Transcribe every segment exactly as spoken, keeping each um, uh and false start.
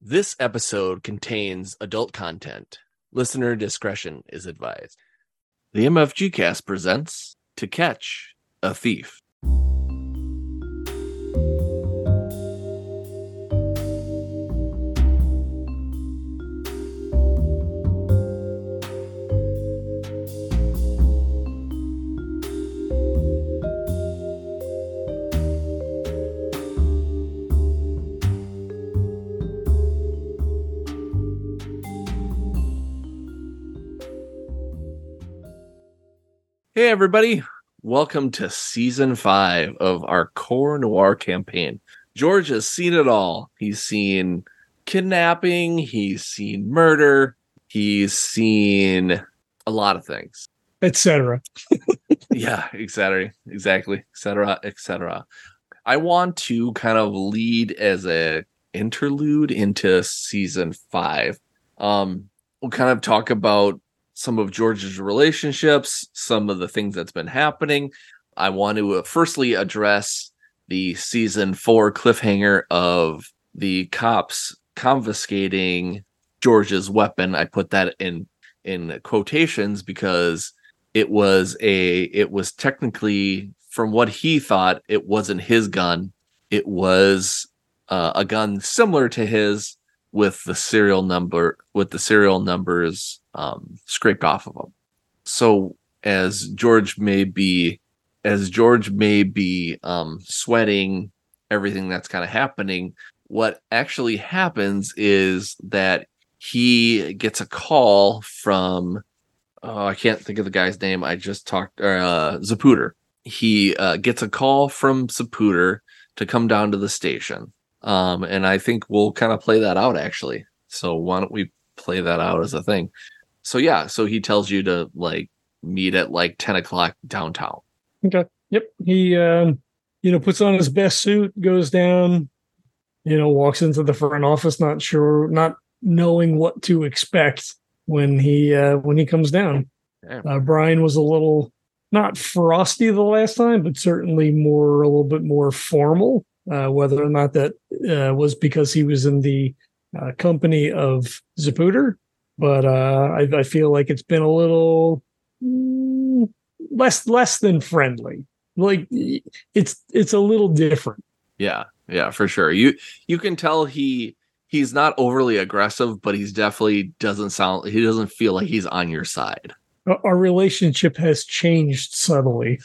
This episode contains adult content. Listener discretion is advised. The M F G Cast presents To Catch a Thief. Hey everybody, welcome to season five of our Core Noir campaign. George has seen it all. He's seen kidnapping, he's seen murder, he's seen a lot of things. Etc. Yeah, exactly, exactly, et cetera, et cetera. I want to kind of lead as a interlude into season five. Um, we'll kind of talk about some of George's relationships, some of the things that's been happening. I want to uh, firstly address the season four cliffhanger of the cops confiscating George's weapon. I put that in in quotations because it was a it was technically, from what he thought, it wasn't his gun. It was uh, a gun similar to his, with the serial number with the serial numbers um, scraped off of them. So as George may be, as George may be um, sweating everything that's kind of happening, what actually happens is that he gets a call from, oh, I can't think of the guy's name. I just talked, uh, Zapruder. He uh, gets a call from Zapruder to come down to the station. Um, and I think we'll kind of play that out, actually. So why don't we play that out as a thing? So yeah, so he tells you to like meet at like ten o'clock downtown. Okay. Yep. He, um, you know, puts on his best suit, goes down, you know, walks into the front office, not sure, not knowing what to expect when he uh, when he comes down. Yeah. Uh, Brian was a little not frosty the last time, but certainly more a little bit more formal. Uh, whether or not that uh, was because he was in the uh, company of Zapruder, but uh, I, I feel like it's been a little mm, less less than friendly. Like it's it's a little different. Yeah, yeah, for sure. You you can tell he he's not overly aggressive, but he's definitely doesn't sound he doesn't feel like he's on your side. Our relationship has changed subtly.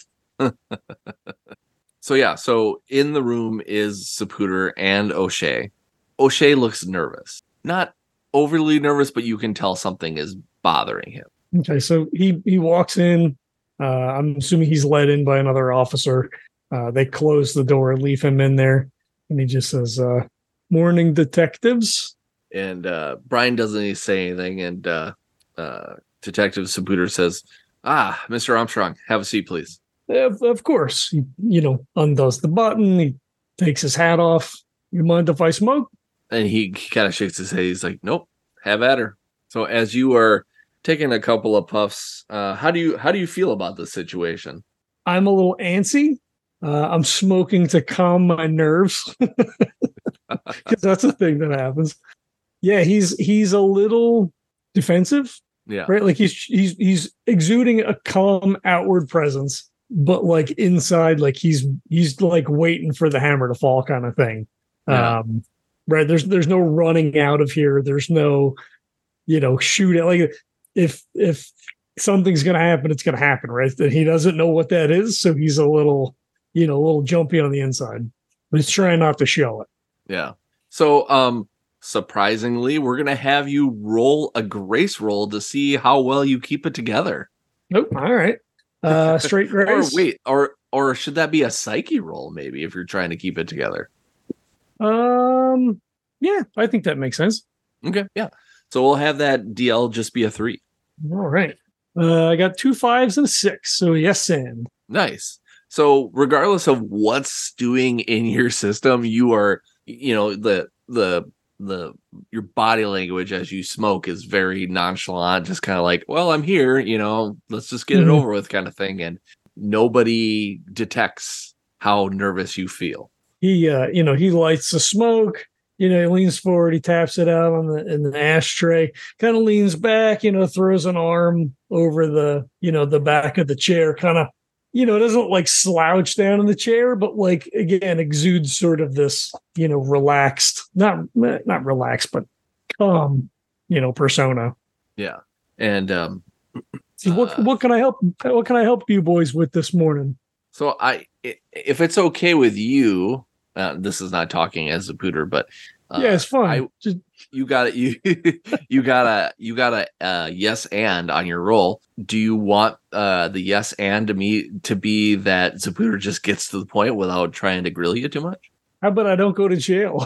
So yeah, so in the room is Zapruder and O'Shea. O'Shea looks nervous. Not overly nervous, but you can tell something is bothering him. Okay, so he he walks in. Uh, I'm assuming he's led in by another officer. Uh, they close the door, leave him in there, and he just says, uh, "Morning, detectives." And uh, Brian doesn't say anything, and uh, uh, Detective Zapruder says, "Ah, Mister Armstrong, have a seat, please." Of, of course, he, you know, undoes the button. He takes his hat off. You mind if I smoke? And he, he kind of shakes his head. He's like, "Nope, have at her." So as you are taking a couple of puffs, uh, how do you how do you feel about this situation? I'm a little antsy. Uh, I'm smoking to calm my nerves because that's a thing that happens. Yeah, he's he's a little defensive. Yeah, right. Like he's he's he's exuding a calm outward presence, but like inside, like he's he's like waiting for the hammer to fall, kind of thing. Yeah. Um, right. There's there's no running out of here. There's no, you know, shoot it. Like if if something's gonna happen, it's gonna happen, right? That he doesn't know what that is, so he's a little, you know, a little jumpy on the inside, but he's trying not to show it. Yeah. So um surprisingly, we're gonna have you roll a grace roll to see how well you keep it together. Nope. All right. Uh, straight grace. Or wait, or or should that be a psyche roll? Maybe if you're trying to keep it together. Um. Yeah, I think that makes sense. Okay. Yeah. So we'll have that D L just be a three. All right. Uh, I got two fives and a six. So yes, and Nice. So regardless of what's stewing in your system, you are, you know, the the the your body language as you smoke is very nonchalant, just kind of like, well, I'm here, you know, let's just get mm-hmm. it over with, kind of thing. And nobody detects how nervous you feel. He, uh, you know, he lights the smoke. You know, he leans forward, he taps it out on the in the ashtray, kind of leans back, you know, throws an arm over the, you know, the back of the chair, kind of, you know, doesn't like slouch down in the chair, but like again, exudes sort of this, you know, relaxed, not not relaxed, but calm, you know, persona. Yeah. And um So what uh, what can I help what can I help you boys with this morning? So I if it's okay with you, uh, this is not talking as a pooter, but uh, yeah, it's fun. I, Just... You got it. You you got a you got a uh, yes and on your roll. Do you want uh, the yes and to me to be that Zapooter just gets to the point without trying to grill you too much? How about I don't go to jail?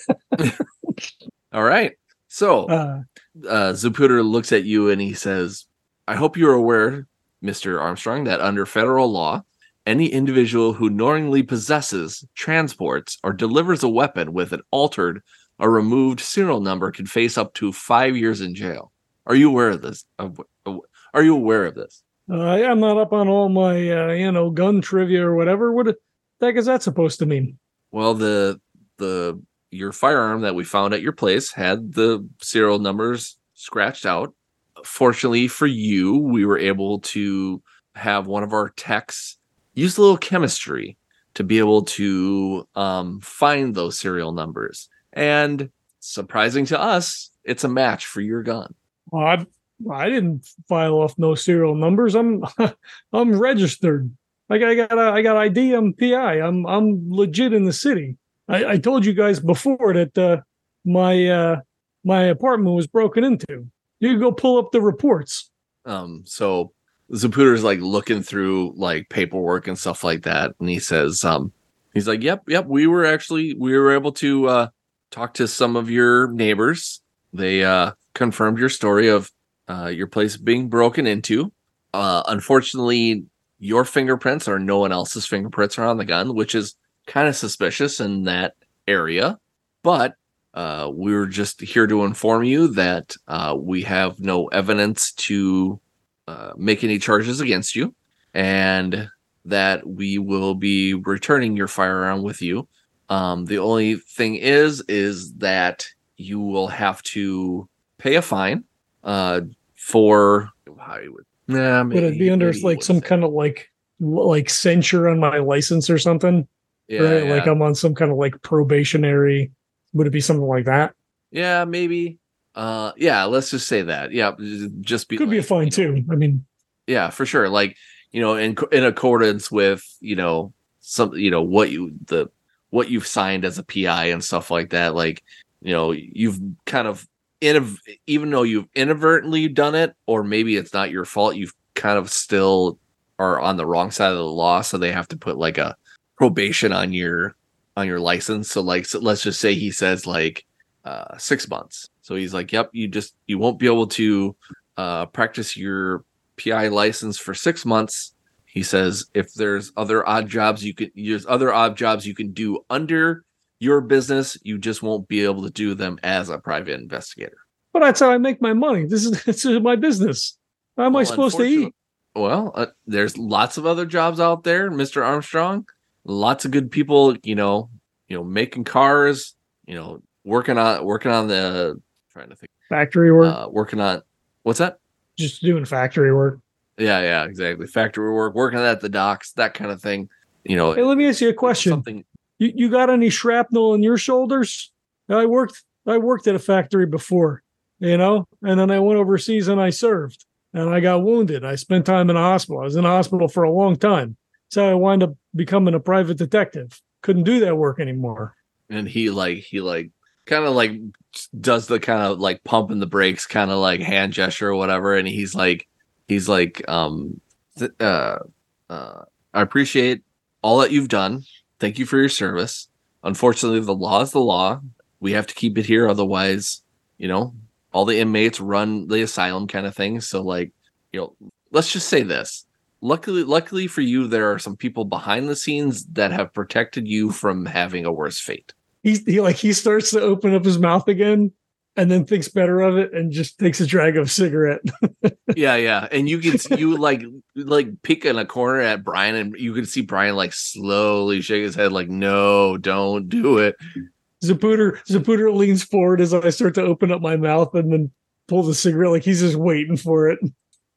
All right. So uh, uh, Zapooter looks at you and he says, "I hope you're aware, Mister Armstrong, that under federal law, any individual who knowingly possesses, transports, or delivers a weapon with an altered or removed serial number can face up to five years in jail. Are you aware of this? Are you aware of this?" Uh, I'm not up on all my, uh, you know, gun trivia or whatever. What the heck is that supposed to mean? Well, the the your firearm that we found at your place had the serial numbers scratched out. Fortunately for you, we were able to have one of our techs use a little chemistry to be able to um, find those serial numbers. And surprising to us, it's a match for your gun. Well, I, I didn't file off no serial numbers. I'm I'm registered. I got I got a, I got I D. I'm P I. I'm I'm legit in the city. I, I told you guys before that uh, my uh, my apartment was broken into. You can go pull up the reports. Um. So Zapooter's like looking through like paperwork and stuff like that, and he says, um, he's like, "Yep, yep. We were actually we were able to uh, talk to some of your neighbors. They uh, confirmed your story of uh, your place being broken into. Uh, unfortunately, your fingerprints or no one else's fingerprints are on the gun, which is kind of suspicious in that area. But uh, we were just here to inform you that uh, we have no evidence to uh, make any charges against you, and that we will be returning your firearm with you. Um, the only thing is, is that you will have to pay a fine uh, for how you would. Nah, maybe, would it be under like some kind of like like censure on my license or something? Yeah, right? yeah. Like I'm on some kind of like probationary. Would it be something like that? Yeah, maybe. Uh, yeah, let's just say that. Yeah, just be could like, be a fine you know, too. I mean, yeah, for sure. Like, you know, in in accordance with, you know, some, you know, what you the what you've signed as a P I and stuff like that. Like, you know, you've kind of in even though you've inadvertently done it, or maybe it's not your fault, you've kind of still are on the wrong side of the law, so they have to put like a probation on your on your license. So like, so let's just say he says like uh, six months. So he's like, "Yep, you just you won't be able to uh, practice your P I license for six months." He says, "If there's other odd jobs you can, there's other odd jobs you can do under your business, you just won't be able to do them as a private investigator." But that's how I make my money. This is this is my business. How am well, I supposed to eat? Well, uh, there's lots of other jobs out there, Mister Armstrong. Lots of good people, you know, you know, making cars, you know, working on working on the trying to think factory work, uh, working on what's that? Just doing factory work. Yeah, yeah, exactly. Factory work, working at the docks, that kind of thing. You know. Hey, let me ask you a question. Something. You you got any shrapnel in your shoulders? I worked I worked at a factory before, you know, and then I went overseas and I served, and I got wounded. I spent time in a hospital. I was in a hospital for a long time. So I wound up becoming a private detective. Couldn't do that work anymore. And he like he like kind of like does the kind of like pumping the brakes kind of like hand gesture or whatever, and he's like he's like um th- uh uh I appreciate all that you've done. Thank you for your service. Unfortunately, the law is the law. We have to keep it here, otherwise, you know, all the inmates run the asylum kind of thing. So like, you know, let's just say this. Luckily, luckily for you, there are some people behind the scenes that have protected you from having a worse fate. He, he like he starts to open up his mouth again, and then thinks better of it, and just takes a drag of a cigarette. yeah, yeah, and you can you like like peek in a corner at Brian, and you can see Brian like slowly shake his head, like, "No, don't do it." Zapruder Zapruder leans forward as I start to open up my mouth and then pull the cigarette like he's just waiting for it.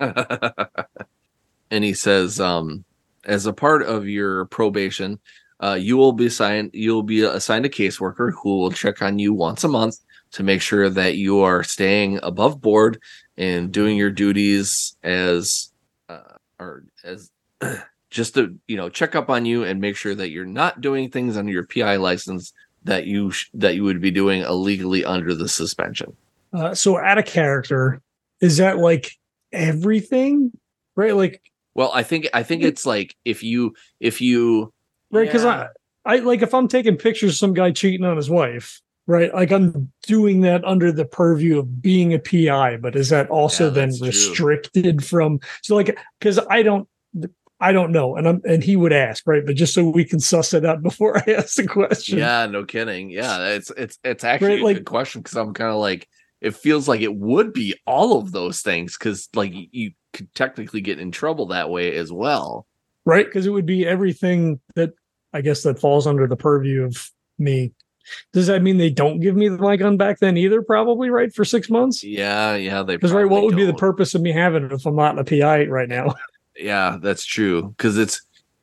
And he says, um, as a part of your probation, uh, you will be assigned you'll be assigned a caseworker who will check on you once a month to make sure that you are staying above board and doing your duties as uh, or as just to, you know, check up on you and make sure that you're not doing things under your P I license that you sh- that you would be doing illegally under the suspension. Uh, so out of character, is that like everything, right? Like, well, I think I think it's like if you if you right, because yeah. I I like if I'm taking pictures of some guy cheating on his wife, right? Like I'm doing that under the purview of being a P I, but is that also Yeah, then that's true. restricted from? So like, because I don't. I don't know, and I'm and he would ask, right? But just so we can suss it out before I ask the question. Yeah, no kidding. Yeah, it's it's it's actually Right, a like- good question because I'm kind of like it feels like it would be all of those things because like you, you could technically get in trouble that way as well. Right, because it would be everything that I guess that falls under the purview of me. Does that mean they don't give me my gun back then either? Probably, right, for six months. Yeah, yeah, they Because right, what probably would be the don't. purpose of me having it if I'm not in a P I right now? Yeah, that's true. Because it's,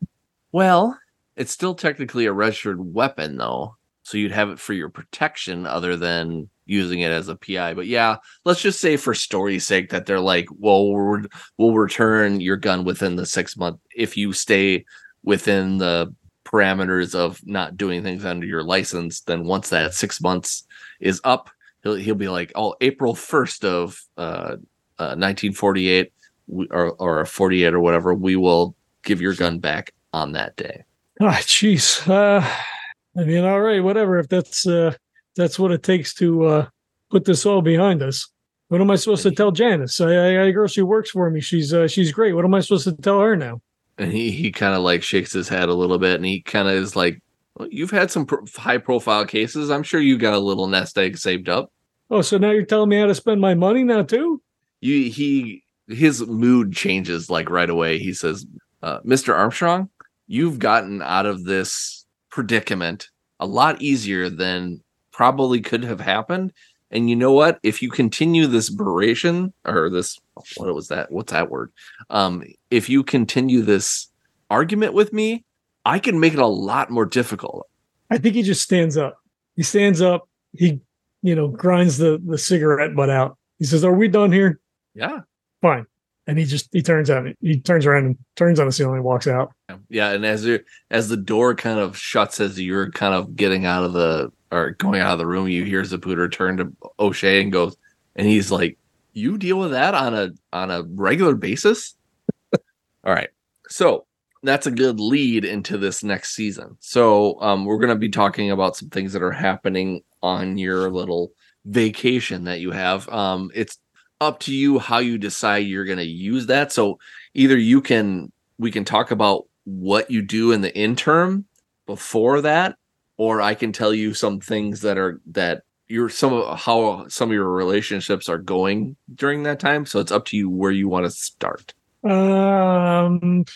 well, it's still technically a registered weapon, though. So you'd have it for your protection other than using it as a P I. But yeah, let's just say for story's sake that they're like, well, we'll, we'll return your gun within the six month if you stay within the parameters of not doing things under your license. Then once that six months is up, he'll, he'll be like, oh, April first of uh, uh, nineteen forty-eight. Or, or forty-eight or whatever, we will give your gun back on that day. Ah, jeez. Uh, I mean, all right, whatever. If that's uh, that's what it takes to uh, put this all behind us, what am I supposed to tell Janice? I, I, I a girl, she works for me. She's uh, she's great. What am I supposed to tell her now? And he, he kind of like shakes his head a little bit, and he kind of is like, well, you've had some pro- high profile cases. I'm sure you got a little nest egg saved up. Oh, so now you're telling me how to spend my money now too? You he. His mood changes like right away. He says, uh, Mister Armstrong, you've gotten out of this predicament a lot easier than probably could have happened. And you know what? If you continue this beration or this, what was that? What's that word? Um, if you continue this argument with me, I can make it a lot more difficult. I think he just stands up. He stands up. He, you know, grinds the, the cigarette butt out. He says, are we done here? Yeah. Fine. And he just he turns out he turns around and turns on the ceiling and walks out. Yeah, and as you as the door kind of shuts as you're kind of getting out of the or going out of the room, you hear Zapruder turn to O'Shea and goes, and he's like, "You deal with that on a on a regular basis?" All right, so that's a good lead into this next season. So um, we're going to be talking about some things that are happening on your little vacation that you have. Um, it's up to you how you decide you're going to use that. So either you can, we can talk about what you do in the interim before that, or I can tell you some things that are, that you're some of how some of your relationships are going during that time. So it's up to you where you want to start. Um,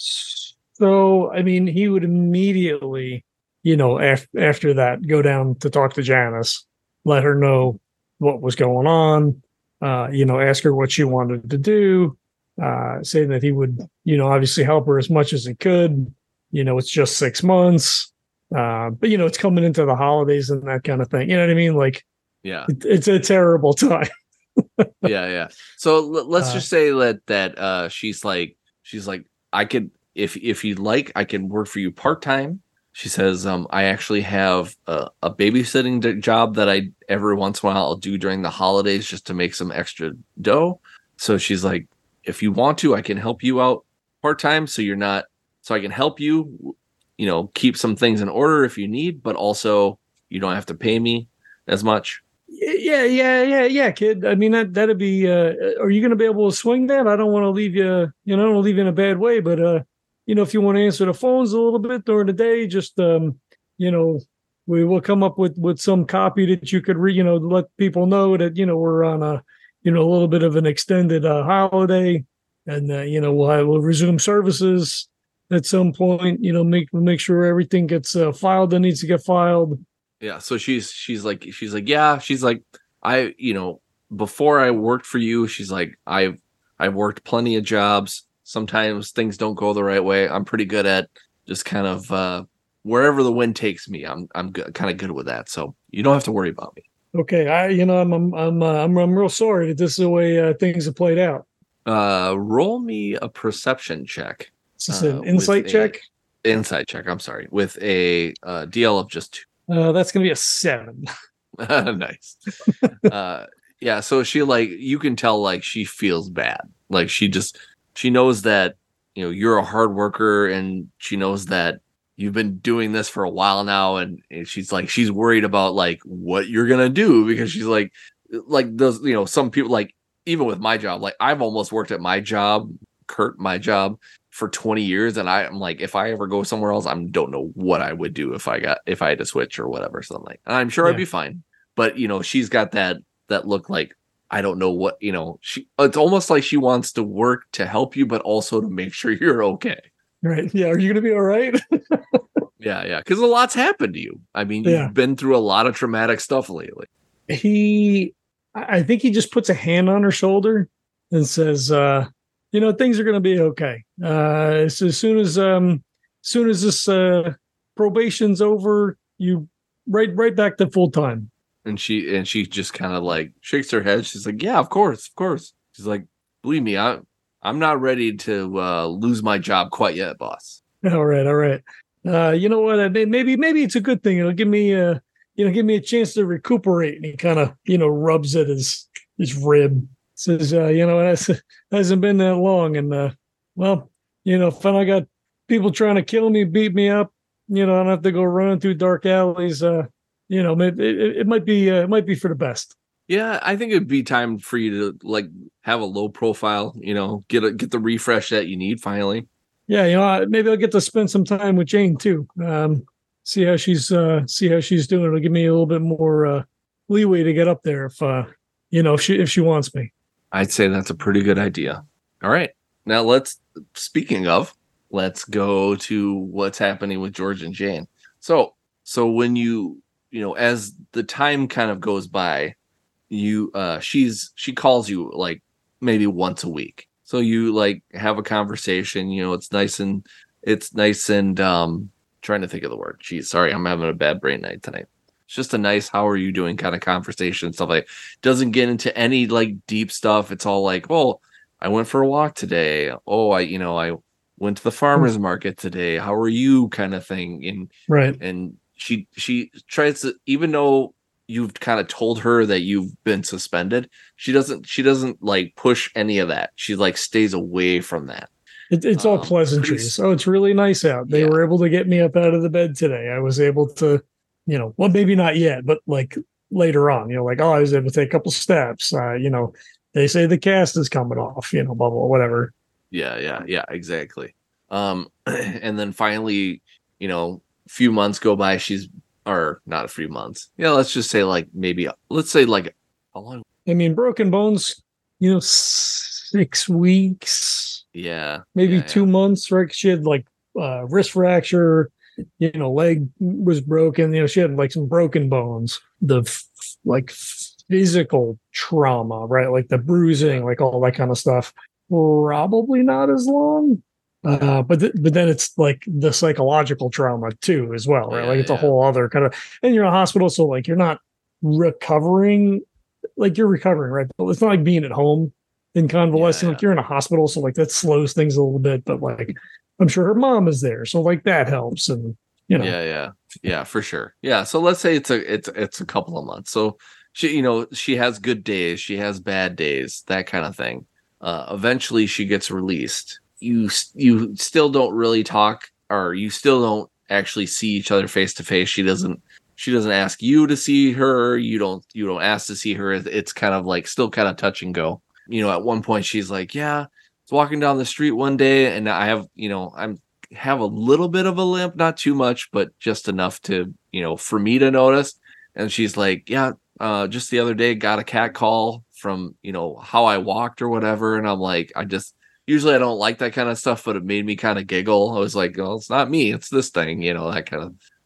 so, I mean, he would immediately, you know, af- after that, go down to talk to Janice, let her know what was going on. Uh, you know, ask her what she wanted to do, uh, saying that he would, you know, obviously help her as much as he could. You know, it's just six months, uh, but, you know, it's coming into the holidays and that kind of thing. You know what I mean? Like, yeah, it, it's a terrible time. yeah, yeah. So l- let's Uh, just say that, that uh, she's like, she's like, I could, if, if you'd like, I can work for you part-time. She says, um, I actually have a, a babysitting d- job that I every once in a while I'll do during the holidays just to make some extra dough. So she's like, if you want to, I can help you out part time. So you're not, so I can help you, you know, keep some things in order if you need, but also you don't have to pay me as much. Yeah, yeah, yeah, yeah, kid. I mean, that that'd be. Uh, are you going to be able to swing that? I don't want to leave you. You know, I don't want to leave you in a bad way, but uh, you know, if you want to answer the phones a little bit during the day, just um, you know, we will come up with with some copy that you could read. You know, let people know that you know we're on a you know a little bit of an extended uh, holiday, and uh, you know we'll we'll resume services at some point. You know, make make sure everything gets uh, filed that needs to get filed. Yeah. So she's she's like she's like, yeah, she's like, I, you know, before I worked for you, she's like, I've I've worked plenty of jobs. Sometimes things don't go the right way. I'm pretty good at just kind of uh wherever the wind takes me. I'm I'm good, kind of good with that. So you don't have to worry about me. Okay, I you know I'm I'm I'm uh, I'm, I'm real sorry that this is the way uh, things have played out. Uh roll me a perception check. Is this Uh an with insight a check? insight check, I'm sorry, with a uh D L of just two. Uh, that's gonna be a seven. Nice. Uh yeah, so she like you can tell like she feels bad. Like she just she knows that you know you're a hard worker and she knows that you've been doing this for a while now and, and she's like she's worried about like what you're gonna do because she's like like those you know some people like even with my job like I've almost worked at my job Kurt my job for twenty years and I, I'm like if I ever go somewhere else I don't know what I would do if I got if I had to switch or whatever something like and I'm sure Yeah. I'd be fine but you know she's got that that look like I don't know what you know she it's almost like she wants to work to help you but also to make sure you're okay. Right? Yeah. Are you gonna be all right? Yeah, yeah, because a lot's happened to you. I mean, you've Yeah. been through a lot of traumatic stuff lately. He, I I think he just puts a hand on her shoulder and says, uh, "You know, things are gonna be okay. Uh, so as soon as um, as soon as this uh, probation's over, you right right back to full time." And she and she just kind of like shakes her head. She's like, "Yeah, of course, of course." She's like, "Believe me, I I'm not ready to uh, lose my job quite yet, boss." All right, all right. Uh, you know what? I may- Maybe maybe it's a good thing. It'll give me uh you know give me a chance to recuperate. And he kind of you know rubs at his his rib. Says, uh, you know, it has, hasn't been that long, and uh, well, you know, if I got people trying to kill me, beat me up, you know, I don't have to go running through dark alleys. Uh, you know, it, it, it might be uh, it might be for the best. Yeah, I think it'd be time for you to like have a low profile. You know, get a get the refresh that you need finally. Yeah, you know, I- maybe I'll get to spend some time with Jane too. Um, see how she's uh, see how she's doing. It'll give me a little bit more uh, leeway to get up there if uh, you know if she if she wants me. I'd say that's a pretty good idea. All right, now let's. Speaking of, let's go to what's happening with George and Jane. So, so when you you know as the time kind of goes by, you uh, she's she calls you like maybe once a week. So you like have a conversation, you know, it's nice and it's nice and um trying to think of the word. Geez, sorry, I'm having a bad brain night tonight. It's just a nice how are you doing kind of conversation, stuff like doesn't get into any like deep stuff. It's all like, oh, I went for a walk today. Oh, I you know, I went to the farmer's market today. How are you kind of thing. And Right. and she she tries to even though you've kind of told her that you've been suspended she doesn't she doesn't like push any of that she like stays away from that It, it's all um, pleasantries. pretty, Oh, it's really nice out. They yeah. were able to get me up out of the bed today. I was able to, you know, well, maybe not yet, but like later on, you know, like, oh, I was able to take a couple steps. Uh, you know, they say the cast is coming off, you know, blah, blah, whatever. yeah yeah yeah exactly um and then finally you know a few months go by she's or not a few months yeah let's just say like maybe let's say like how long I mean, broken bones, you know, six weeks, yeah maybe yeah, two yeah. months, right? She had like uh, wrist fracture, you know, leg was broken. You know, she had like some broken bones. The f- like physical trauma, right? Like the bruising, like all that kind of stuff. Probably not as long. Uh, but th- but then it's like the psychological trauma too, as well, right? Yeah, Like it's a yeah. whole other kind of. And you're in a hospital, so like you're not recovering, like you're recovering, right? But it's not like being at home in convalescing. Yeah, Like you're in a hospital, so like that slows things a little bit. But like I'm sure her mom is there, so like that helps. And you know, yeah yeah yeah for sure yeah so let's say it's a it's it's a couple of months so she you know she has good days she has bad days that kind of thing uh eventually she gets released you you still don't really talk or you still don't actually see each other face to face she doesn't she doesn't ask you to see her you don't you don't ask to see her it's kind of like still kind of touch and go you know at one point she's like yeah I was walking down the street one day and I have you know I'm have a little bit of a limp, not too much, but just enough to, you know, for me to notice. And she's like, yeah, uh, just the other day got a cat call from, you know, how I walked or whatever. And I'm like, I just, usually I don't like that kind of stuff, but it made me kind of giggle. I was like, well, it's not me, it's this thing, you know, that kind of,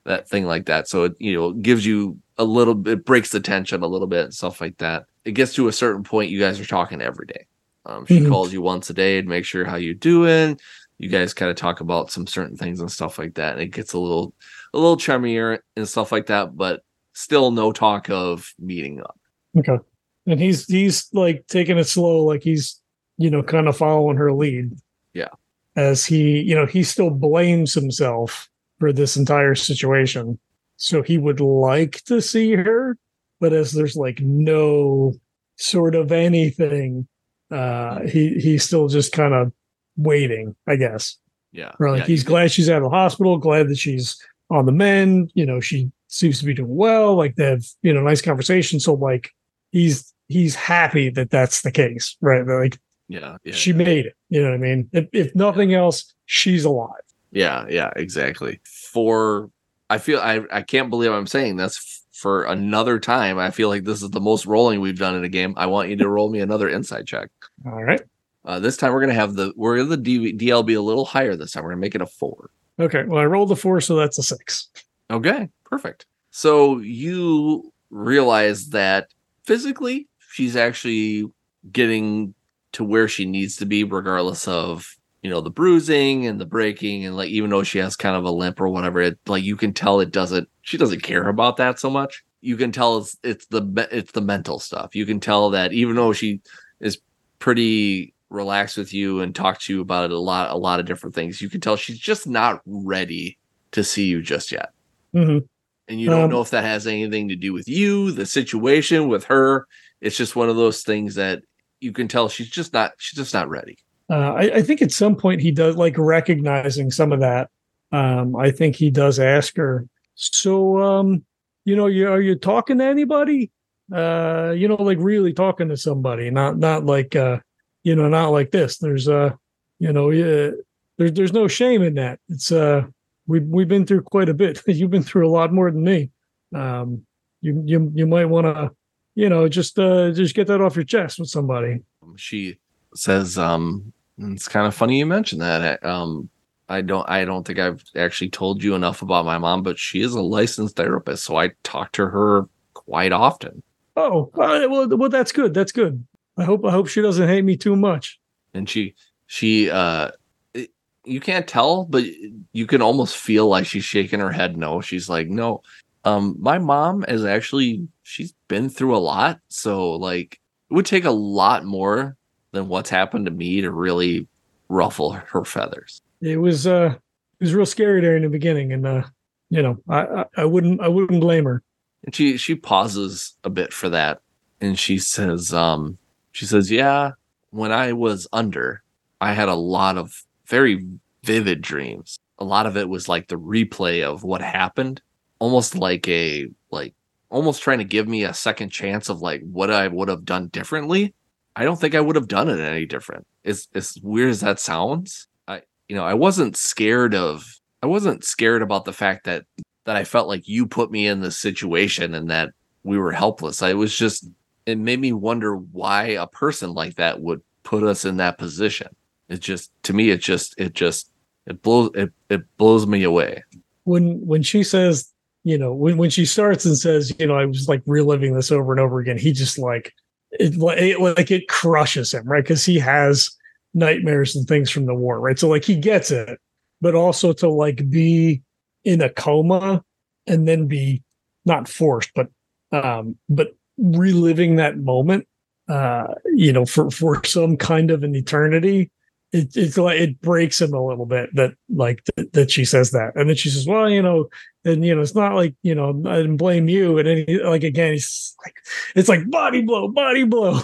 that thing like that. So it, you know, gives you a little bit, breaks the tension a little bit and stuff like that. It gets to a certain point, you guys are talking every day. Um, she mm-hmm. calls you once a day to make sure how you're doing. You guys kind of talk about some certain things and stuff like that. And it gets a little, a little chummier and stuff like that, but still no talk of meeting up. Okay. And he's, he's like taking it slow. Like he's, you know, kind of following her lead. Yeah. As he, you know, he still blames himself for this entire situation. So he would like to see her, but as there's like no sort of anything, uh, he, he's still just kind of waiting, I guess. Yeah. Or like yeah, he's glad she's out of the hospital, glad that she's on the mend, you know, she seems to be doing well, like they have, you know, nice conversation. So like he's, he's happy that that's the case, right? Like, yeah, yeah she yeah. made it. You know what I mean? If, if nothing yeah. else, she's alive. Yeah, yeah, exactly. For I feel I I can't believe I'm saying this for another time. I feel like this is the most rolling we've done in a game. I want you to roll me another insight check. All right. Uh, this time we're gonna have the we're the D, D L B a little higher this time. We're gonna make it a four. Okay. Well, I rolled a four, so that's a six. Okay, perfect. So you realize that physically she's actually getting to where she needs to be, regardless of, you know, the bruising and the breaking, and like even though she has kind of a limp or whatever, it like you can tell it doesn't she doesn't care about that so much. You can tell it's it's the it's the mental stuff. You can tell that even though she is pretty relaxed with you and talk to you about it a lot a lot of different things, you can tell she's just not ready to see you just yet. Mm-hmm. And you don't um, know if that has anything to do with you, the situation with her. It's just one of those things that you can tell she's just not she's just not ready. Uh, I, I think at some point he does, like, recognizing some of that. Um, I think he does ask her, so, um, you know, you, are you talking to anybody? Uh, you know, like really talking to somebody, not, not like, uh, you know, not like this. There's, uh, you know, uh, there's, there's no shame in that. It's, uh, we, we've been through quite a bit. You've been through a lot more than me. Um, you, you, you might want to, you know, just, uh, just get that off your chest with somebody. She says, um, it's kind of funny you mentioned that. Um, I don't, I don't think I've actually told you enough about my mom, but she is a licensed therapist, so I talk to her quite often. Oh, well, well, that's good. That's good. I hope, I hope she doesn't hate me too much. And she, she, uh, it, you can't tell, but you can almost feel like she's shaking her head. No, she's like, no. Um, my mom is actually, she's been through a lot, so like it would take a lot more than what's happened to me to really ruffle her feathers. It was uh it was real scary there in the beginning, and uh you know, I, I, I wouldn't I wouldn't blame her. And she she pauses a bit for that, and she says, um she says, yeah, when I was under, I had a lot of very vivid dreams. A lot of it was like the replay of what happened, almost like a like almost trying to give me a second chance of like what I would have done differently. I don't think I would have done it any different. As as weird as that sounds, I you know I wasn't scared of I wasn't scared about the fact that that I felt like you put me in this situation and that we were helpless. I was just it made me wonder why a person like that would put us in that position. It just to me it just it just it blows it it blows me away. When when she says, you know, when when she starts and says, you know, I was like reliving this over and over again, he just like It, it like it crushes him, right? Because he has nightmares and things from the war, right? So like he gets it, but also to like be in a coma and then be not forced, but um, but reliving that moment, uh, you know, for for some kind of an eternity. It, it's like it breaks him a little bit that like th- that she says that, and then she says, "Well, you know, and you know, it's not like you know, I didn't blame you." And then he, like again, he's like, it's like body blow, body blow.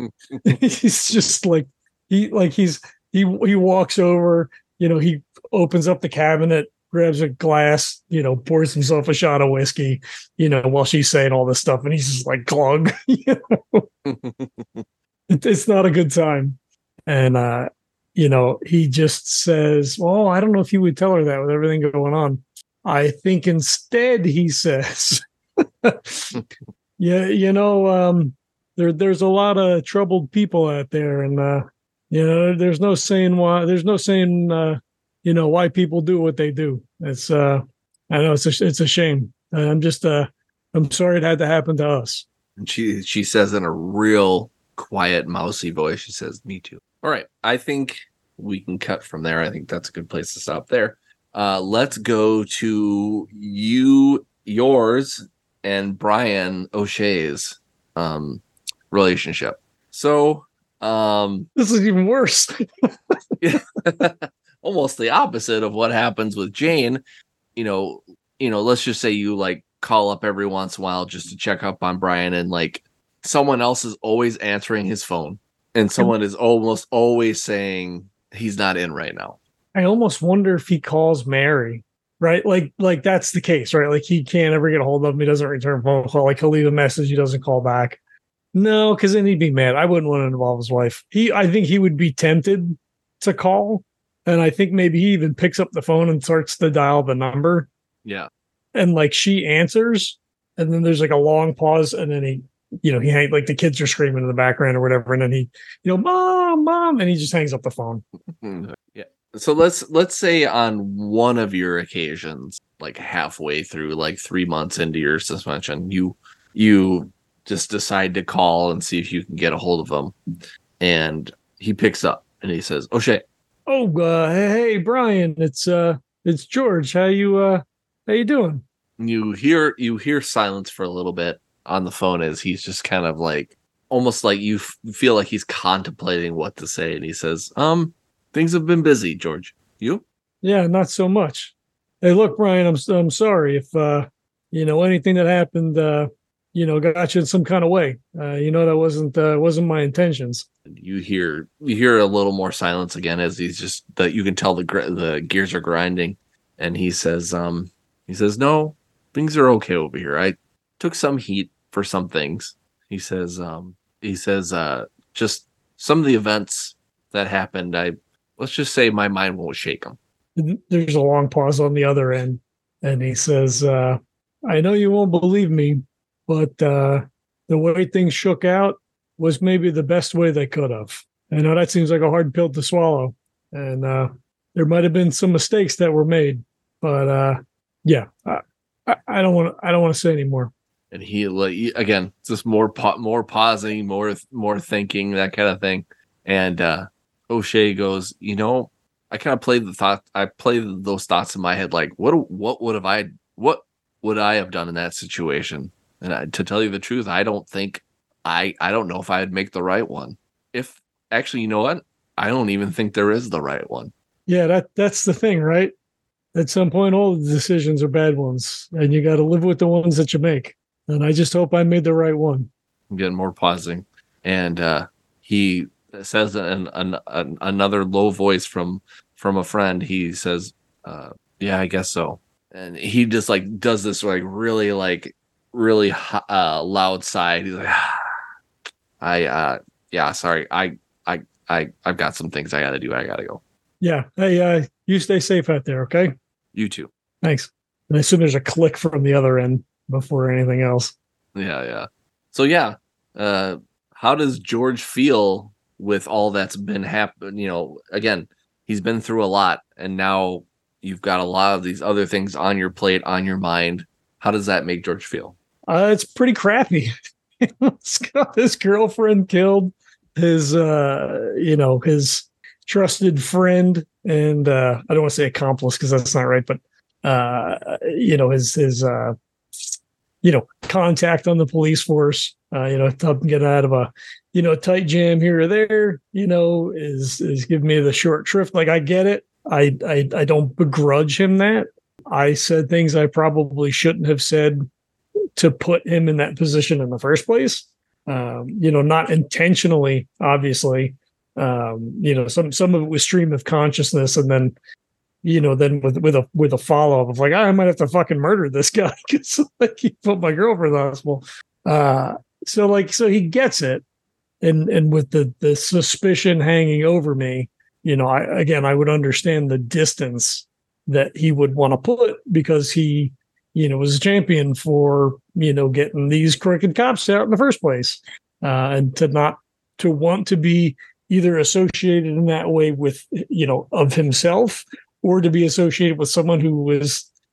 He's just like he like he's he he walks over, you know, he opens up the cabinet, grabs a glass, you know, pours himself a shot of whiskey, you know, while she's saying all this stuff, and he's just like glug. You know? it, it's not a good time, and uh. You know, he just says, well, I don't know if you would tell her that with everything going on. I think instead he says, yeah, you know, um, there, there's a lot of troubled people out there. And, uh, you know, there's no saying why, there's no saying, uh, you know, why people do what they do. It's, uh, I know it's a, it's a shame. I'm just, uh, I'm sorry it had to happen to us. And she, she says in a real quiet, mousy voice, she says, me too. All right. I think we can cut from there. I think that's a good place to stop there. Uh, let's go to you, yours, and Brian O'Shea's um, relationship. So, um, this is even worse. Almost the opposite of what happens with Jane. You know, you know, let's just say you like call up every once in a while just to check up on Brian, and like someone else is always answering his phone, and someone is almost always saying he's not in right now. I almost wonder if he calls Mary, right? Like, like that's the case, right? Like he can't ever get a hold of him. He doesn't return a phone call. Like he'll leave a message. He doesn't call back. No, because then he'd be mad. I wouldn't want to involve his wife. He, I think he would be tempted to call. And I think maybe he even picks up the phone and starts to dial the number. Yeah. And like she answers, and then there's like a long pause, and then he, you know, he hang, like the kids are screaming in the background or whatever, and then he, you know, mom, mom, and he just hangs up the phone. Yeah. So let's let's say on one of your occasions, like halfway through, like three months into your suspension, you you just decide to call and see if you can get a hold of him, and he picks up and he says, "O'Shea." Oh, uh, hey, Brian, it's uh, it's George. How you uh, how you doing? You hear you hear silence for a little bit on the phone as he's just kind of like almost like you f- feel like he's contemplating what to say, and he says, "Um, things have been busy, George. You?" Yeah, not so much. Hey, look, Brian, I'm I'm sorry if uh, you know, anything that happened, uh, you know, got you in some kind of way. Uh, you know, that wasn't uh, wasn't my intentions. You hear you hear a little more silence again as he's just that you can tell the gr- the gears are grinding, and he says, "Um, he says, no, things are okay over here. I took some heat for some things." He says, "Um, he says, uh, just some of the events that happened. I let's just say my mind won't shake them." There's a long pause on the other end, and he says, uh, "I know you won't believe me, but uh, the way things shook out was maybe the best way they could have. I know that seems like a hard pill to swallow, and uh, there might have been some mistakes that were made, but uh, yeah, I, I don't want I don't want to say anymore." And he like again, just more pa- more pausing, more more thinking, that kind of thing. And uh, O'Shea goes, "You know, I kind of played the thought. I played those thoughts in my head, like what what would have I what would I have done in that situation? And I, to tell you the truth, I don't think I I don't know if I'd make the right one. If actually, you know what? I don't even think there is the right one." Yeah, that that's the thing, right? At some point, all the decisions are bad ones, and you got to live with the ones that you make. And I just hope I made the right one. I'm getting more pausing, and uh, he says in an, an, another low voice from from a friend. He says, uh, "Yeah, I guess so." And he just like does this like really like really uh, loud sigh. He's like, "I uh, yeah, sorry, I I I I've got some things I got to do. I got to go." Yeah. Hey, uh, you stay safe out there, okay? You too. Thanks. And I assume there's a click from the other end before anything else. Yeah, yeah. So yeah, uh, how does George feel with all that's been happening? You know, again, he's been through a lot, and now you've got a lot of these other things on your plate, on your mind. How does that make George feel? Uh, it's pretty crappy. He's got his girlfriend killed, his, uh, you know, his trusted friend, and uh, I don't want to say accomplice because that's not right, but uh, you know, his his uh, you know, contact on the police force, uh, you know, to help him get out of a, you know, tight jam here or there, you know, is is giving me the short shrift. Like I get it. I I I don't begrudge him that. I said things I probably shouldn't have said to put him in that position in the first place. Um, you know, not intentionally, obviously. Um, you know, some some of it was stream of consciousness, and then, you know, then with with a with a follow up of like, I might have to fucking murder this guy because like he put my girlfriend in the hospital. Uh, so like, so he gets it, and and with the the suspicion hanging over me, you know, I again I would understand the distance that he would want to put because he, you know, was a champion for, you know, getting these crooked cops out in the first place, uh, and to not to want to be either associated in that way with, you know, of himself, or to be associated with someone who was,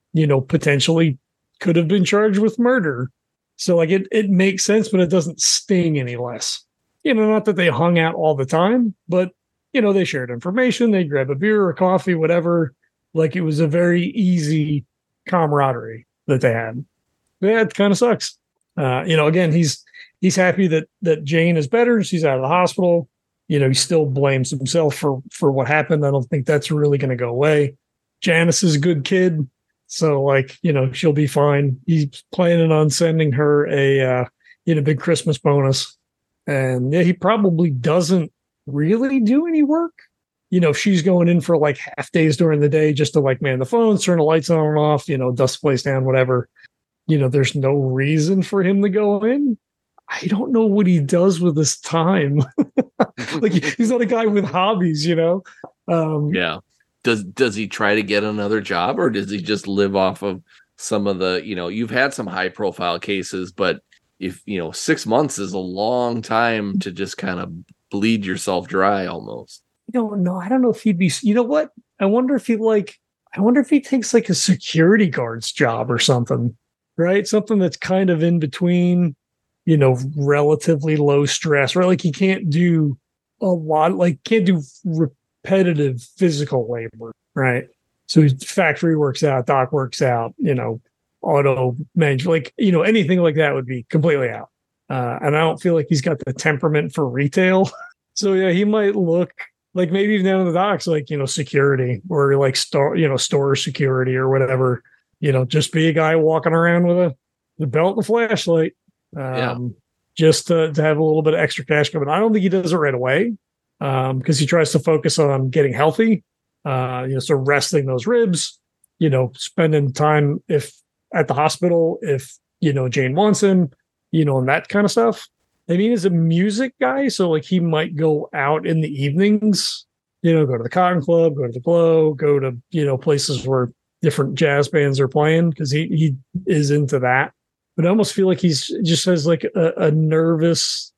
you know, potentially could have been charged with murder. So like it, it makes sense, but it doesn't sting any less. You know, not that they hung out all the time, but, you know, they shared information. They grab a beer or coffee, whatever. Like it was a very easy camaraderie that they had. Yeah, it kind of sucks. Uh, you know, again, he's he's happy that that Jane is better. She's out of the hospital. You know, he still blames himself for for what happened. I don't think that's really going to go away. Janice is a good kid. So, like, you know, she'll be fine. He's planning on sending her a, uh, you know, big Christmas bonus. And yeah, he probably doesn't really do any work. You know, she's going in for like half days during the day just to like man the phones, turn the lights on and off, you know, dust the place down, whatever. You know, there's no reason for him to go in. I don't know what he does with his time. Like, he's not a guy with hobbies, you know? Um, yeah. Does does he try to get another job, or does he just live off of some of the, you know, you've had some high profile cases, but if, you know, six months is a long time to just kind of bleed yourself dry almost. I don't know. I don't know if he'd be, you know what? I wonder if he like, I wonder if he takes like a security guard's job or something, right? Something that's kind of in between, you know, relatively low stress, right? Like he can't do a lot, like can't do repetitive physical labor, right? So his factory works out, dock works out, you know, auto manage, like, you know, anything like that would be completely out. Uh, and I don't feel like he's got the temperament for retail. So yeah, he might look like maybe even down in the docks, like, you know, security or like store, you know, store security or whatever, you know, just be a guy walking around with a the belt and a flashlight. Um, yeah. Just to, to have a little bit of extra cash coming. I don't think he does it right away. Um, because he tries to focus on getting healthy, uh, you know, so resting those ribs, you know, spending time if at the hospital, if, you know, Jane wants him, you know, and that kind of stuff. I mean, he's a music guy, so like he might go out in the evenings, you know, go to the Cotton Club, go to the Glow, go to, you know, places where different jazz bands are playing because he, he is into that. But I almost feel like he's just has like a, a nervous,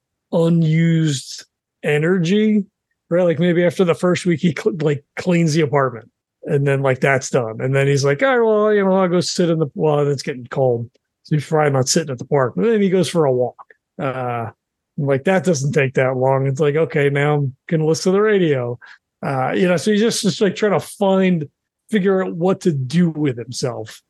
unused energy, right? Like maybe after the first week, he cl- like cleans the apartment and then like that's done. And then he's like, all right, well, you know, I'll go sit in the, well, it's getting cold. So he's probably not sitting at the park. But then he goes for a walk. Uh, like that doesn't take that long. It's like, okay, now I'm going to listen to the radio. Uh, you know, so he's just, just like trying to find, figure out what to do with himself.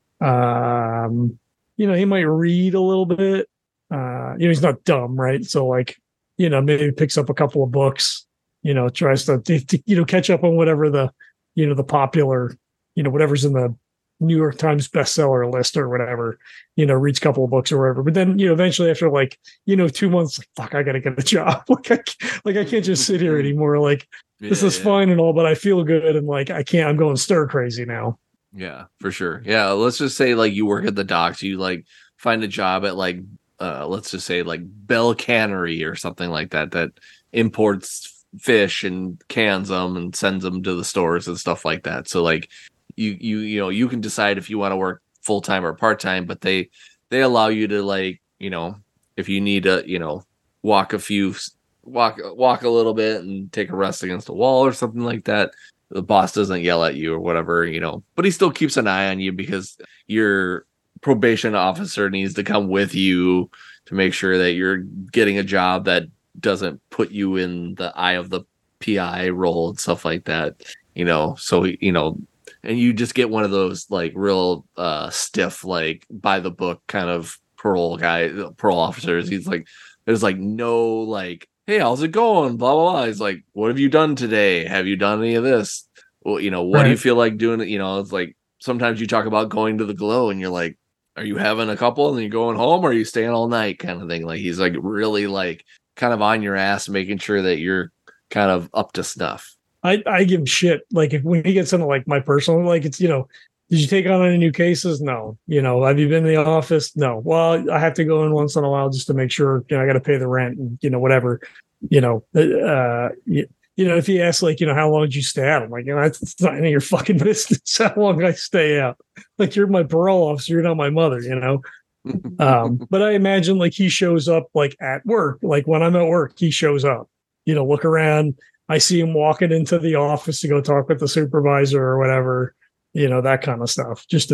Um, you know, he might read a little bit. Uh, you know, he's not dumb, right? So like, you know, maybe picks up a couple of books, you know, tries to, to, you know, catch up on whatever the, you know, the popular, you know, whatever's in the New York Times bestseller list or whatever, you know, reads a couple of books or whatever. But then, you know, eventually after like, you know, two months, like, fuck, I got to get a job. like, I, like, I can't just sit here anymore. Like, yeah, this is yeah. fine and all, but I feel good. And like, I can't, I'm going stir crazy now. Yeah, for sure. Yeah. Let's just say like you work at the docks, you like find a job at like, uh, let's just say like Bell Cannery or something like that, that imports fish and cans them and sends them to the stores and stuff like that. So like you, you, you know, you can decide if you want to work full time or part time, but they, they allow you to like, you know, if you need to, you know, walk a few, walk, walk a little bit and take a rest against a wall or something like that. The boss doesn't yell at you or whatever, you know, but he still keeps an eye on you because your probation officer needs to come with you to make sure that you're getting a job that doesn't put you in the eye of the P I role and stuff like that, you know, so, you know, and you just get one of those like real uh, stiff, like by the book kind of parole guy, parole officers. He's like, there's like no like, hey, how's it going? Blah, blah, blah. He's like, what have you done today? Have you done any of this? Well, you know, what right. do you feel like doing? You know, it's like sometimes you talk about going to the Glow and you're like, are you having a couple and then you're going home or are you staying all night kind of thing? Like he's like really like kind of on your ass, making sure that you're kind of up to snuff. I, I give him shit. Like if when he gets into like my personal, like it's, you know, did you take on any new cases? No. You know, have you been in the office? No. Well, I have to go in once in a while just to make sure, you know, I got to pay the rent and, you know, whatever, you know, uh, you, you know, if he asks like, you know, how long did you stay out? I'm like, you know, it's not any of your fucking business how long I stay out. Like you're my parole officer. You're not my mother, you know? um, but I imagine like he shows up like at work, like when I'm at work, he shows up, you know, look around. I see him walking into the office to go talk with the supervisor or whatever, you know, that kind of stuff, just to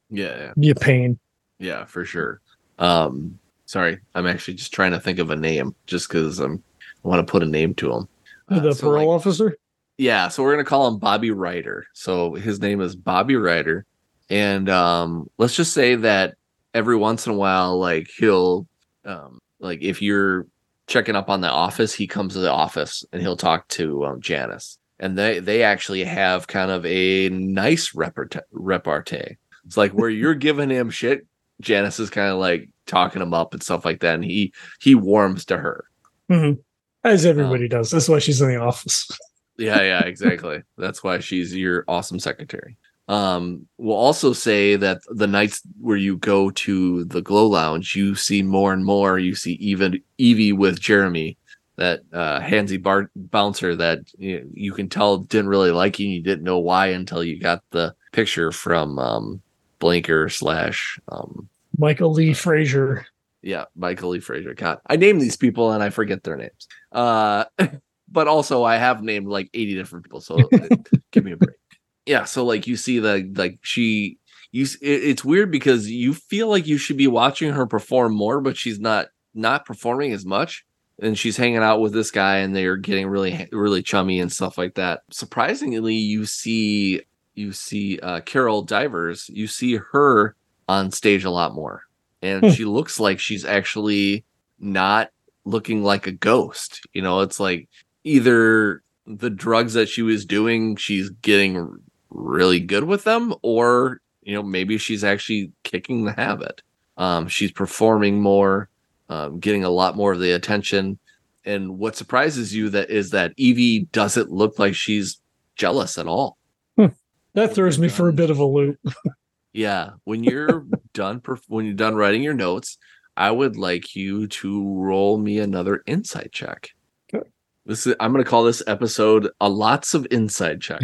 Yeah, yeah, Be a pain. yeah, for sure. Um, sorry, I'm actually just trying to think of a name, just because I'm I want to put a name to him. Uh, The so parole like, officer. yeah, so we're gonna call him Bobby Ryder. So his name is Bobby Ryder, and um, let's just say that every once in a while, like he'll, um, like if you're checking up on the office, he comes to the office and he'll talk to um, Janice, and they they actually have kind of a nice repart- repartee. It's like where you're giving him shit, Janice is kind of like talking him up and stuff like that, and he he warms to her. Mm-hmm. As everybody Um, does. That's why she's in the office. Yeah, yeah, exactly. That's why she's your awesome secretary. Um, we'll also say that the nights where you go to the Glow Lounge, you see more and more. You see even Evie with Jeremy, that uh, handsy bar bouncer that you, you can tell didn't really like you. And you didn't know why until you got the picture from um, Blinker slash um, Michael Lee Frazier. yeah, Michael Lee Frazier. God, I name these people and I forget their names. Uh, but also I have named like eighty different people, so give me a break. Yeah, so like you see the like she you it, it's weird because you feel like you should be watching her perform more, but she's not not performing as much, and she's hanging out with this guy and they're getting really really chummy and stuff like that. Surprisingly, you see you see uh Carol Divers, you see her on stage a lot more, and Hmm. she looks like she's actually not looking like a ghost. You know, it's like either the drugs that she was doing, she's getting really good with them, or you know, maybe she's actually kicking the habit. Um, she's performing more, um, getting a lot more of the attention. And what surprises you that is that Evie doesn't look like she's jealous at all. Hmm. That throws me for a done, bit of a loop. Yeah, when you're done, perf- when you're done writing your notes, I would like you to roll me another insight check. Okay. This is I'm going to call this episode a lots of inside check.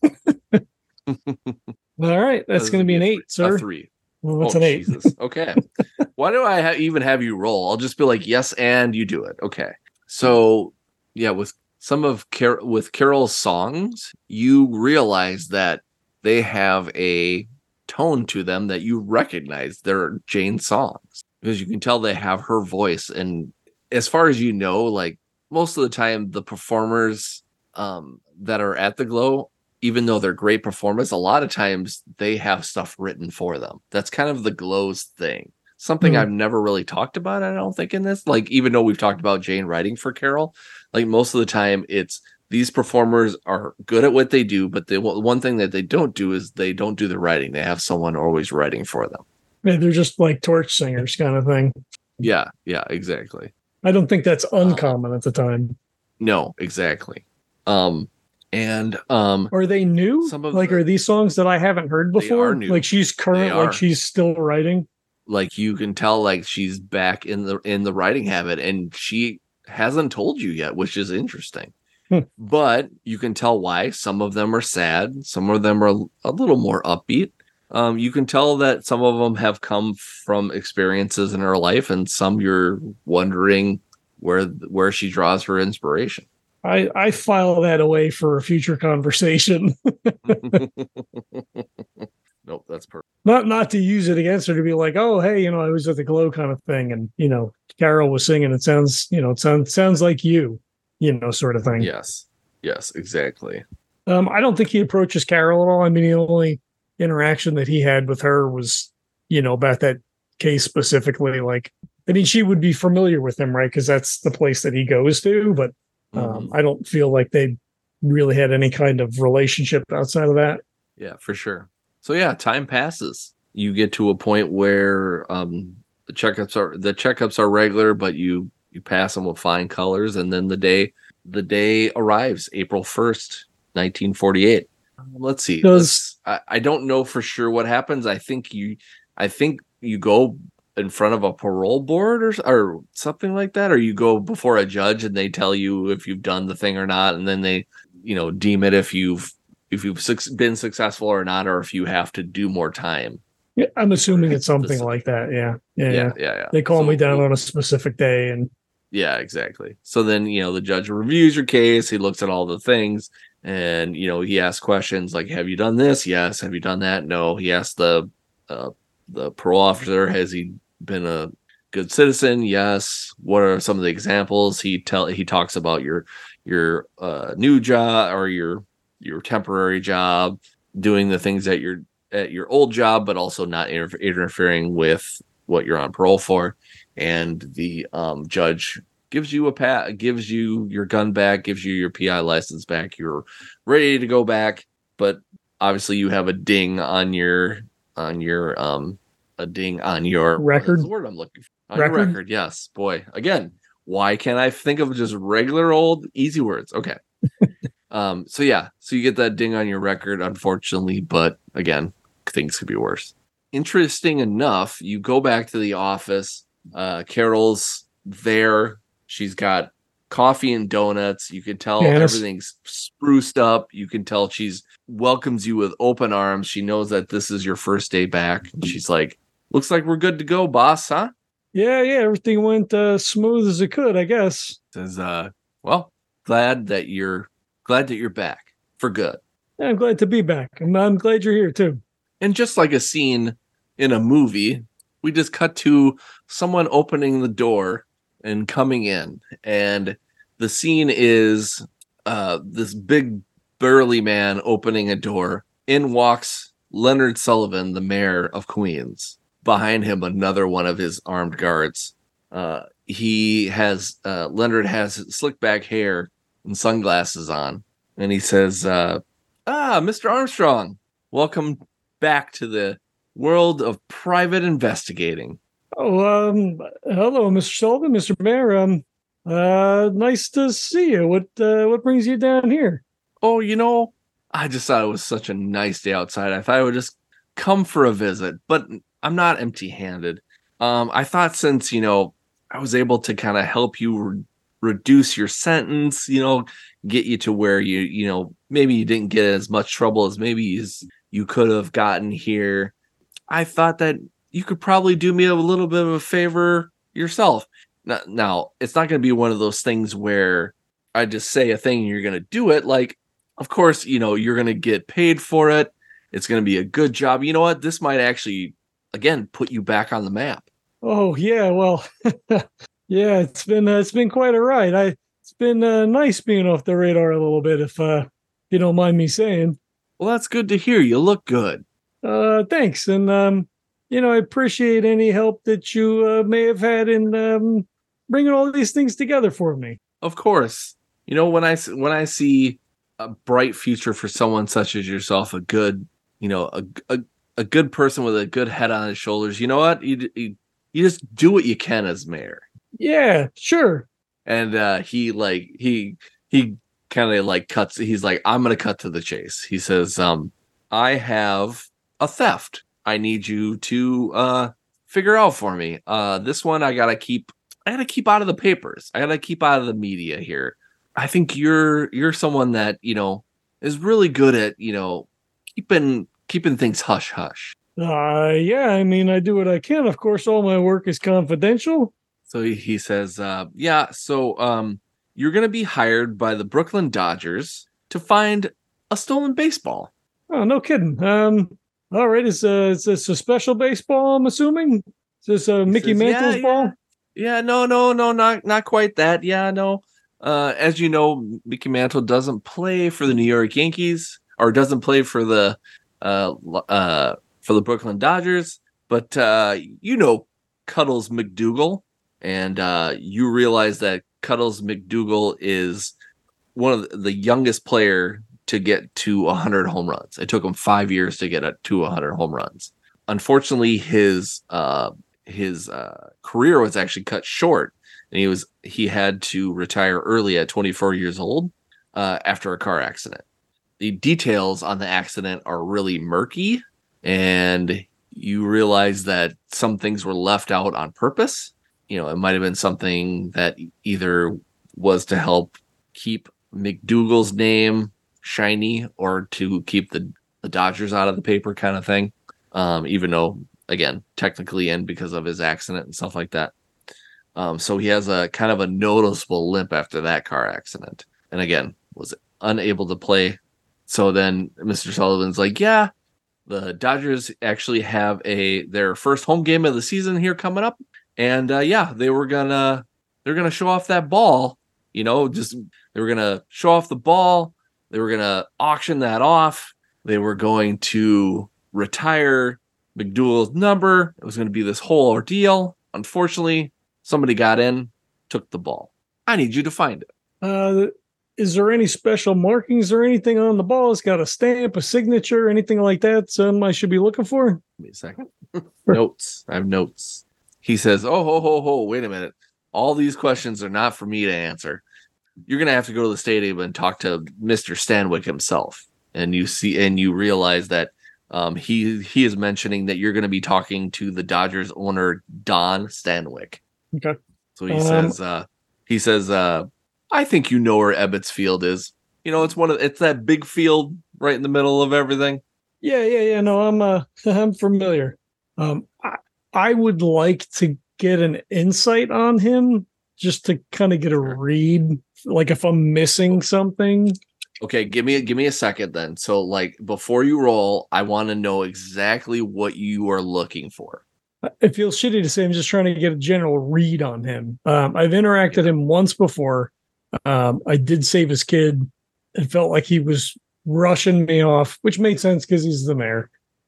All right, that's going to be an eight, sir. A three. Well, what's oh, an eight? Jesus. Okay. Why do I ha- even have you roll? I'll just be like, yes, and you do it. Okay. So, yeah, with some of Car- with Carol's songs, you realize that they have a tone to them that you recognize. They're Jane songs because you can tell they have her voice. And as far as you know, like most of the time, the performers um, that are at the Glow, even though they're great performers, a lot of times they have stuff written for them. That's kind of the Glow's thing. Something Hmm. I've never really talked about, I don't think, in this. Like, even though we've talked about Jane writing for Carol, like most of the time it's these performers are good at what they do, but the one thing that they don't do is they don't do the writing. They have someone always writing for them. Yeah, they're just like torch singers kind of thing. Yeah, yeah, exactly. I don't think that's uncommon um, at the time. No, exactly. Um, and um, are they new? Some of like, the, are these songs that I haven't heard before? They are new. Like she's current, like she's still writing. Like you can tell, like she's back in the in the writing habit, and she hasn't told you yet, which is interesting. Hmm. But you can tell why. Some of them are sad, some of them are a little more upbeat. Um, you can tell that some of them have come from experiences in her life, and some you're wondering where where she draws her inspiration. I, I file that away for a future conversation. Nope, that's perfect. Not not to use it against her, to be like, oh, hey, you know, I was at the Glow kind of thing, and you know, Carol was singing. It sounds, you know, it sounds sounds like you, you know, sort of thing. Yes, yes, exactly. Um, I don't think he approaches Carol at all. I mean, the only interaction that he had with her was, you know, about that case specifically. Like, I mean, she would be familiar with him, right? Because that's the place that he goes to. But um, mm-hmm. I don't feel like they really had any kind of relationship outside of that. Yeah, for sure. So yeah, time passes. You get to a point where um, the checkups are the checkups are regular, but you you pass them with flying colors, and then the day the day arrives, April first, nineteen forty-eight. Let's see. Does Let's, I, I don't know for sure what happens. I think you I think you go in front of a parole board or or something like that, or you go before a judge and they tell you if you've done the thing or not, and then they, you know, deem it if you've if you've been successful or not, or if you have to do more time. Yeah, I'm assuming it's something like that. Yeah. Yeah. Yeah. Yeah. Yeah. yeah. They call so, me down on a specific day. And yeah, exactly. So then, you know, the judge reviews your case. He looks at all the things and, you know, he asks questions like, have you done this? Yes. Have you done that? No. He asks the, uh, the parole officer. Has he been a good citizen? Yes. What are some of the examples? He tell he talks about your your uh, new job or your your temporary job, doing the things that you're at your old job, but also not inter- interfering with what you're on parole for. And the um, judge gives you a pat, gives you your gun back, gives you your P I license back. You're ready to go back, but obviously you have a ding on your on your um a ding on your Record. What is the word I'm looking for? On Record? your record. Yes, boy. Again, why can't I think of just regular old easy words? Okay. um. So yeah. So you get that ding on your record, unfortunately, but again, things could be worse. Interesting enough, you go back to the office. Uh, Carol's there. She's got coffee and donuts. You can tell Janice. everything's spruced up. You can tell she's welcomes you with open arms. She knows that this is your first day back. And she's like, looks like we're good to go, boss, huh? Yeah, yeah, everything went uh, smooth as it could, I guess. Says, uh, well, glad that you're glad that you're back for good. Yeah, I'm glad to be back. I'm, I'm glad you're here too. And just like a scene in a movie, we just cut to someone opening the door and coming in. And the scene is uh, this big burly man opening a door. In walks Leonard Sullivan, the mayor of Queens. Behind him, another one of his armed guards. Uh, he has, uh, Leonard has slick back hair and sunglasses on. And he says, uh, ah, Mister Armstrong, welcome back to the world of private investigating. Oh, um, hello, Mister Sullivan, Mister Mayor. Um, uh, nice to see you. What, uh, what brings you down here? Oh, you know, I just thought it was such a nice day outside. I thought I would just come for a visit, but I'm not empty-handed. Um, I thought since, you know, I was able to kind of help you re- reduce your sentence, you know, get you to where you, you know, maybe you didn't get as much trouble as maybe as you could have gotten here. I thought that you could probably do me a little bit of a favor yourself. Now, now it's not going to be one of those things where I just say a thing and you're going to do it. Like, of course, you know, you're going to get paid for it. It's going to be a good job. You know what? This might actually, again, put you back on the map. Oh, yeah, well, yeah, it's been, uh, it's been quite a ride. I, it's been uh, nice being off the radar a little bit, if, uh, you don't mind me saying. Well, that's good to hear. You look good. Uh, thanks. And, um, you know, I appreciate any help that you uh, may have had in um, bringing all these things together for me. Of course. You know, when I, when I see a bright future for someone such as yourself, a good, you know, a, a, a good person with a good head on his shoulders, you know what? You, you, you just do what you can as mayor. Yeah, sure. And uh, he like, he, he kind of like cuts, he's like, I'm going to cut to the chase. He says, um, I have a theft I need you to uh, figure out for me. Uh, this one I gotta keep. I gotta keep out of the papers. I gotta keep out of the media here. I think you're you're someone that you know is really good at you know keeping keeping things hush hush. Uh, yeah, I mean, I do what I can. Of course, all my work is confidential. So he, he says, uh, yeah. So um, you're gonna be hired by the Brooklyn Dodgers to find a stolen baseball. Oh, no kidding. Um. All right, is, uh, is this a special baseball, I'm assuming? Is this a Mickey says, Mantle's yeah, ball? Yeah. yeah, no, no, no, not not quite that. Yeah, no. Uh, as you know, Mickey Mantle doesn't play for the New York Yankees or doesn't play for the uh, uh, for the Brooklyn Dodgers, but uh, you know Cuddles McDougal, and uh, you realize that Cuddles McDougal is one of the, the youngest player to get to one hundred home runs. It took him five years to get to one hundred home runs. Unfortunately, his uh, his uh, career was actually cut short, and he was he had to retire early at twenty-four years old uh, after a car accident. The details on the accident are really murky, and you realize that some things were left out on purpose. You know, it might have been something that either was to help keep McDougal's name shiny or to keep the, the Dodgers out of the paper kind of thing. Um, even though, again, technically in because of his accident and stuff like that. Um, so he has a kind of a noticeable limp after that car accident. And again, was unable to play. So then Mister Sullivan's like, yeah, the Dodgers actually have a their first home game of the season here coming up, and uh, yeah, they were gonna they're gonna show off that ball. You know, just they were gonna show off the ball. They were gonna auction that off. They were going to retire McDougal's number. It was going to be this whole ordeal. Unfortunately, somebody got in, took the ball. I need you to find it. Uh, is there any special markings or anything on the ball? It's got a stamp, a signature, anything like that. Some I should be looking for. Give me a second. Notes. I have notes. He says, "Oh, ho, ho, ho! Wait a minute. All these questions are not for me to answer. You're going to have to go to the stadium and talk to Mister Stanwyck himself." And you see, and you realize that um, he he is mentioning that you're going to be talking to the Dodgers owner Don Stanwyck. Okay. So he um, says, uh, he says, uh, "I think you know where Ebbets Field is. You know, it's one of it's that big field right in the middle of everything." Yeah, yeah, yeah. No, I'm uh, I'm familiar. Um, I, I would like to get an insight on him just to kind of get a read, like if I'm missing something. Okay, give me a, give me a second then. So, like, before you roll, I want to know exactly what you are looking for. It feels shitty to say I'm just trying to get a general read on him. Um, I've interacted him once before. Um, I did save his kid. It felt like he was rushing me off, which made sense because he's the mayor.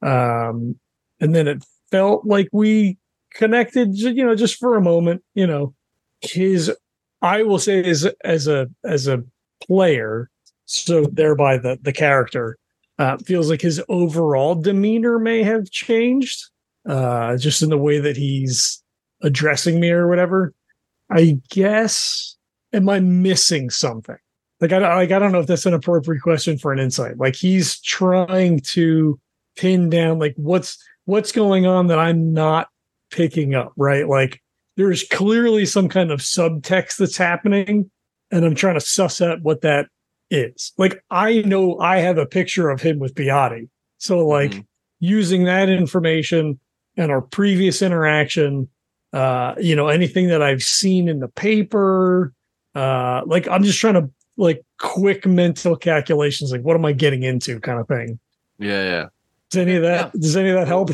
Um, and then it felt like we connected, you know, just for a moment. You know, his, I will say, as as a as a player. So thereby the, the character uh, feels like his overall demeanor may have changed uh, just in the way that he's addressing me or whatever. I guess, am I missing something? Like, I, like, I don't know if that's an appropriate question for an insight. Like he's trying to pin down like what's what's going on that I'm not picking up, right? Like there's clearly some kind of subtext that's happening and I'm trying to suss out what that is. Like I know I have a picture of him with Piatti. So like mm-hmm. using that information and our previous interaction, uh, you know, anything that I've seen in the paper, uh, like I'm just trying to like quick mental calculations, like what am I getting into kind of thing. Yeah, yeah. Does any of that yeah. does any of that help?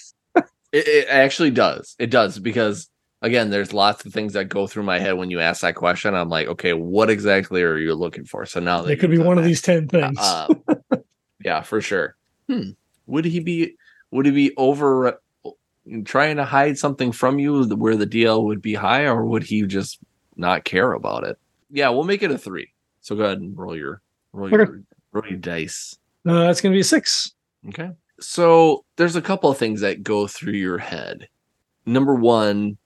it, it actually does. It does because again, there's lots of things that go through my head when you ask that question. I'm like, okay, what exactly are you looking for? So now that it could be one that, of these ten things. Uh, yeah, for sure. Hmm. Would he be? Would he be over uh, trying to hide something from you where the D L would be high, or would he just not care about it? Yeah, we'll make it a three. So go ahead and roll your roll your, okay. roll your dice. Uh, that's going to be a six. Okay. So there's a couple of things that go through your head. Number one.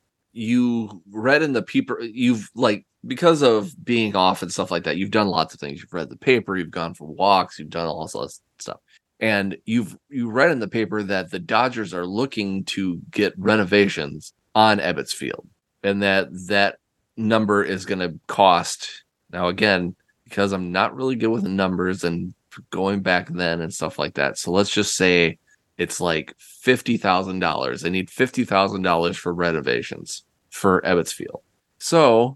You read in the paper, you've like, because of being off and stuff like that, you've done lots of things. You've read the paper, you've gone for walks, you've done all this stuff. And you've, you read in the paper that the Dodgers are looking to get renovations on Ebbets Field and that that number is going to cost. Now, again, because I'm not really good with the numbers and going back then and stuff like that. So let's just say it's like fifty thousand dollars. They need fifty thousand dollars for renovations for Ebbets Field. So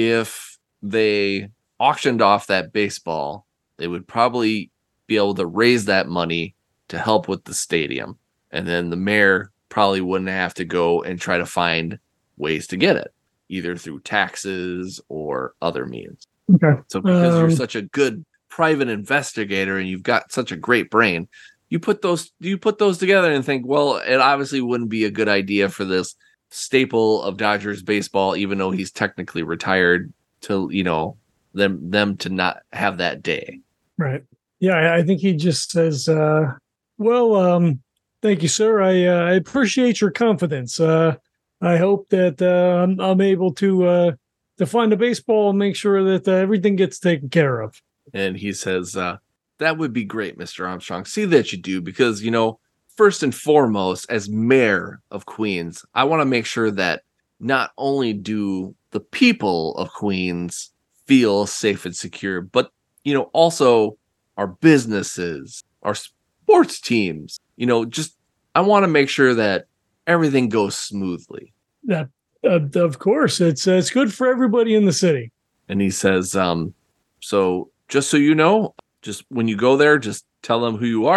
if they auctioned off that baseball, they would probably be able to raise that money to help with the stadium. And then the mayor probably wouldn't have to go and try to find ways to get it, either through taxes or other means. Okay. So because um, you're such a good private investigator and you've got such a great brain, You put those you put those together and think, well, it obviously wouldn't be a good idea for this staple of Dodgers baseball, even though he's technically retired, to, you know, them them to not have that day. Right. Yeah, I think he just says, uh, well, um, thank you, sir. I uh, I appreciate your confidence. Uh, I hope that uh, I'm, I'm able to uh, to find a baseball and make sure that uh, everything gets taken care of. And he says, uh, that would be great, Mister Armstrong. See that you do, because, you know, first and foremost, as mayor of Queens, I want to make sure that not only do the people of Queens feel safe and secure, but, you know, also our businesses, our sports teams, you know, just I want to make sure that everything goes smoothly. Yeah, uh, of course. It's, uh, it's good for everybody in the city. And he says, um, so just so you know, just when you go there, just tell them who you are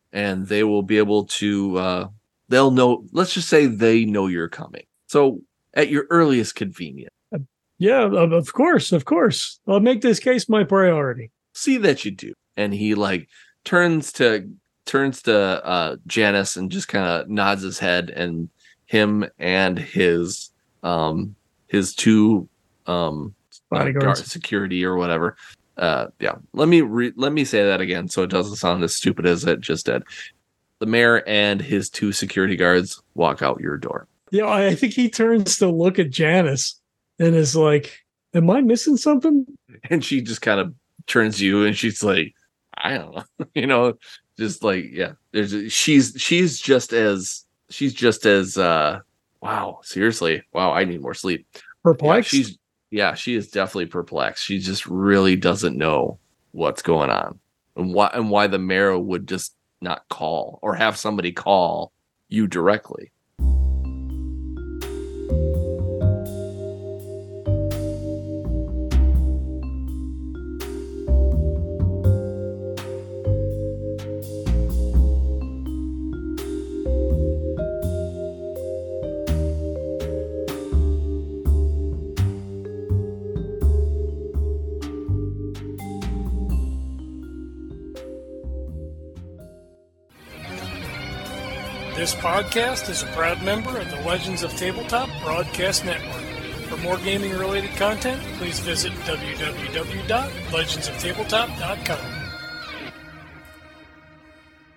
and they will be able to, uh, they'll know, let's just say they know you're coming. So at your earliest convenience. Yeah, of course, of course. I'll make this case my priority. See that you do. And he like turns to turns to uh, Janice and just kind of nods his head, and him and his um his two um bodyguards, uh, security or whatever. Uh, yeah. Let me re- let me say that again so it doesn't sound as stupid as it just did. The mayor and his two security guards walk out your door. Yeah, I think he turns to look at Janice and is like, am I missing something? And she just kind of turns to you and she's like, I don't know. you know, just like, yeah, there's she's she's just as she's just as uh wow, seriously. Wow, I need more sleep. Perplexed? Yeah, she's yeah, she is definitely perplexed. She just really doesn't know what's going on. And why and why the mayor would just not call or have somebody call you directly. This podcast is a proud member of the Legends of Tabletop Broadcast Network. For more gaming-related content, please visit w w w dot legends of tabletop dot com.